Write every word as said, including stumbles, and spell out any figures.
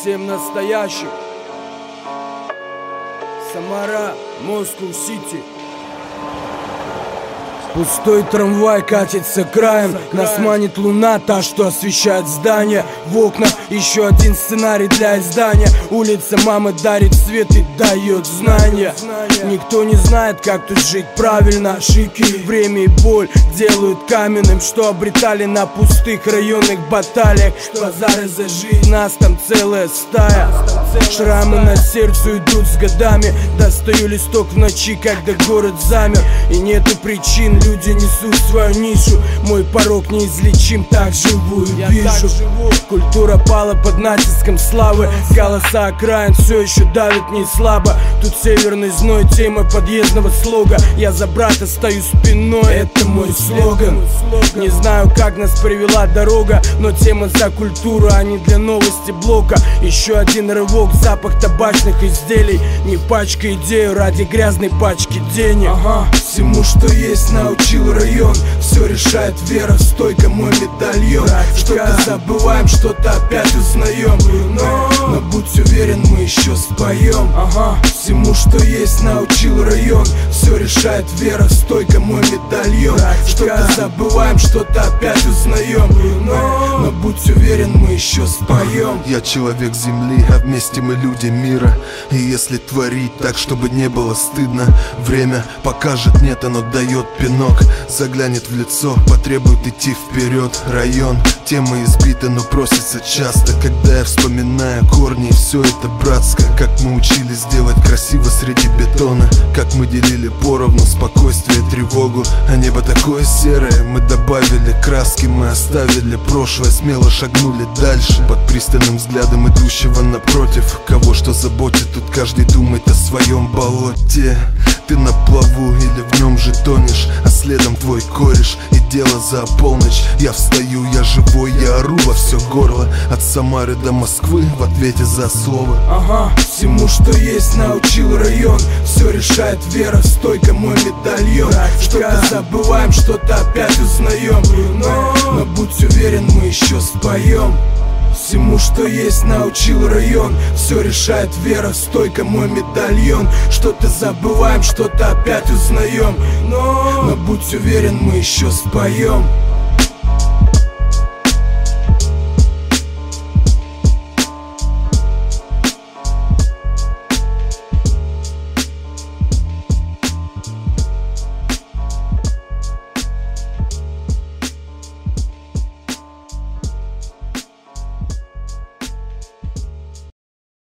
Всем настоящих. Самара, Москва-Сити. Пустой трамвай катится краем, нас манит луна, та, что освещает здание. В окнах еще один сценарий для издания. Улица мамы дарит свет и дает знания. Никто не знает, как тут жить правильно. Ошибки, время и боль делают каменным, что обретали на пустых районных баталиях. Базары за жизнь, нас там целая стая. Шрамы на сердце идут с годами. Достаю листок в ночи, когда город замер. И нету причин, люди несут свою нишу. Мой порог неизлечим, так живу и вижу. Культура пала под натиском славы. Голоса окраин все еще давят не слабо. Тут северный зной, тема подъездного слога. Я за брата стою спиной, это мой слоган. Не знаю, как нас привела дорога, но тема за культуру, а не для новости блока. Еще один рывок, запах табачных изделий. Не пачка идею ради грязной пачки денег. Ага. Всему, что есть, научил район. Все решает вера, стойка мой медальон. Что-то забываем, что-то опять узнаем. Но, но будь уверен, мы еще споем. Ага. Всему, что есть, научил район. Все решает вера, стойка мой медальон. Что-то забываем, что-то опять узнаем. Но, но будь уверен, мы еще споем. Я человек земли, а вместе мы люди мира. И если творить так, чтобы не было стыдно, время покажет нет, оно дает пинок. Заглянет в лицо, потребует идти вперед. Район, тема избита, но просится часто. Когда я вспоминаю корни, и все это братско. Как мы учились делать красиво среди бетона. Как мы делили поровну спокойствие и тревогу. А небо такое серое, мы добавили краски. Мы оставили прошлое, смело шагнули дальше. Под пристальным взглядом идущего напротив. Кого что заботит, тут каждый думает о своем болоте. Ты на плаву или в нем же тонешь, а следом твой кореш. И дело за полночь, я встаю, я живой, я ору во все горло. От Самары до Москвы в ответе за слово. Ага. Всему, что есть, научил район. Все решает вера, стойка мой медальон. Что-то забываем, что-то опять узнаем. Но, но будь уверен, мы еще споем. Всему, что есть, научил район. Все решает вера, стойка мой медальон. Что-то забываем, что-то опять узнаем. Но, но будь уверен, мы еще споем.